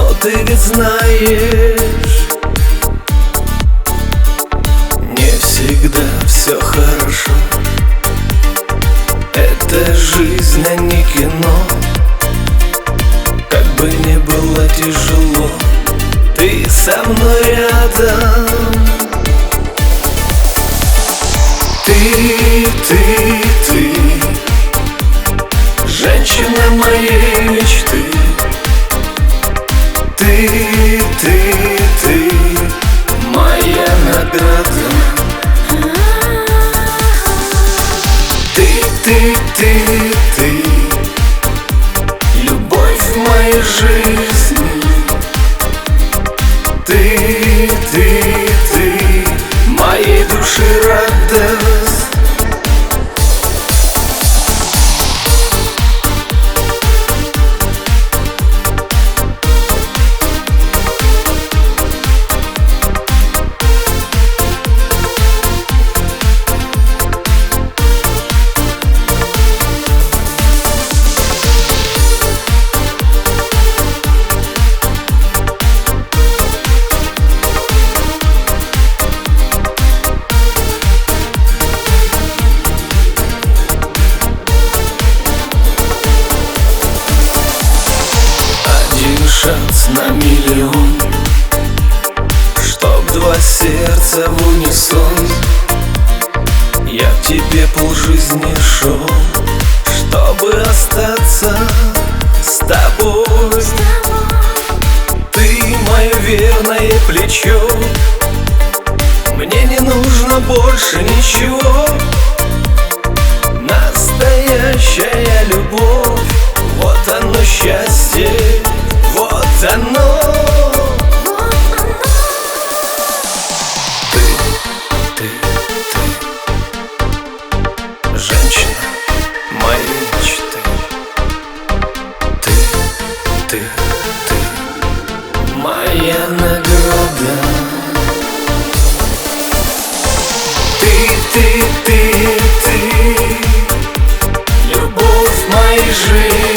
Но ты ведь знаешь, не всегда все хорошо. Это жизнь, а не кино. Как бы ни было тяжело, ты со мной рядом. Ты, женщина моей мечты. Ты, моя награда. Ты, любовь моей жизни. Ты, моей души радость. Шанс на миллион, чтоб два сердца в унисон. Я к тебе полжизни шел, чтобы остаться с тобой. Ты мое верное плечо, мне не нужно больше ничего. Настоящая любовь, вот оно счастье. Вот оно. Ты, женщина моей мечты. Ты, моя награда. Ты, любовь моей жизни.